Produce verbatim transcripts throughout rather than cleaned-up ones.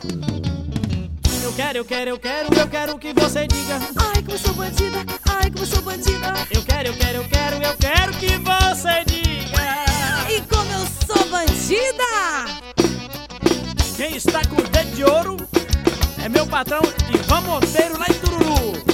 Eu quero, eu quero, eu quero, eu quero que você diga. Ai, como eu sou bandida, ai, como eu sou bandida. Eu quero, eu quero, eu quero, eu quero que você diga. E como eu sou bandida. Quem está com o dedo de ouro é meu patrão Ivan Monteiro lá em Tururu.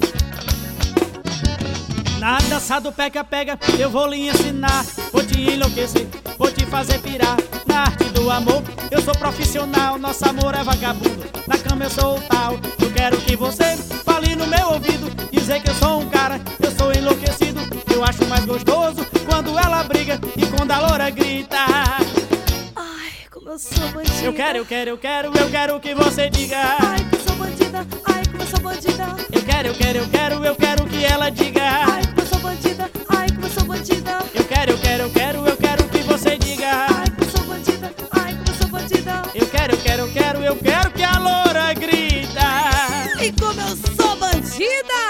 Na dança do pega-pega eu vou lhe ensinar. Vou te enlouquecer, vou te fazer pirar. Na arte do amor eu sou profissional. Nosso amor é vagabundo, na cama eu sou o tal. Eu quero que você fale no meu ouvido, dizer que eu sou um cara, eu sou enlouquecido. Eu acho mais gostoso quando ela briga e quando a loura grita. Ai, como eu sou bandida. Eu quero, eu quero, eu quero, eu quero que você diga. Ai, como eu sou bandida, ai, como eu sou bandida. Eu quero, eu quero, eu quero, eu quero que ela diga. Ai, como eu sou bandida, ai, como eu sou bandida. Eu quero, eu quero, eu quero, eu quero que você diga. Ai, como eu sou bandida, ai, como eu sou bandida. Eu quero, eu quero, eu quero, eu quero que a loura grita. E como eu sou bandida.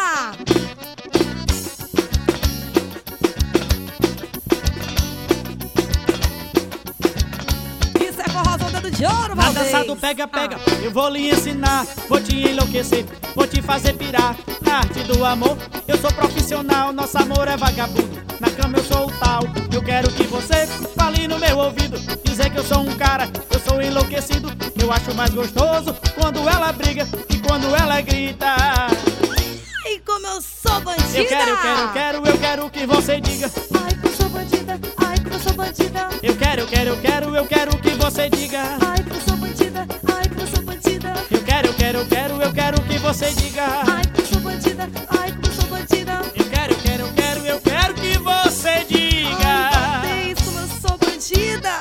Isso é forrozão dedo de ouro, Na Valdez. dança do pega-pega eu vou lhe ensinar. Vou te enlouquecer, vou te fazer pirar. Na arte do amor eu sou profissional. Nosso amor é vagabundo, na cama eu sou o tal. Eu quero que você fale no meu ouvido, dizer que eu sou um cara, eu sou enlouquecido. Eu acho mais gostoso quando ela briga e quando ela grita. E como eu sou bandida. Eu quero, eu quero, eu quero, eu quero que você diga. Ai, como eu sou bandida, ai, como eu sou bandida. Eu quero, eu quero, eu quero, eu quero que você diga. Ai, como eu sou bandida, ai, como eu sou bandida. Eu quero, eu quero, eu quero, eu quero que você diga. Ai, como eu sou bandida, ai, como eu sou bandida. Eu quero, eu quero, eu quero, eu quero que você diga. Ai, Valdez, como eu sou bandida.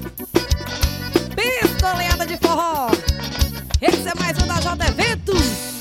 Pistoleada de forró. Esse é mais um da J Eventos.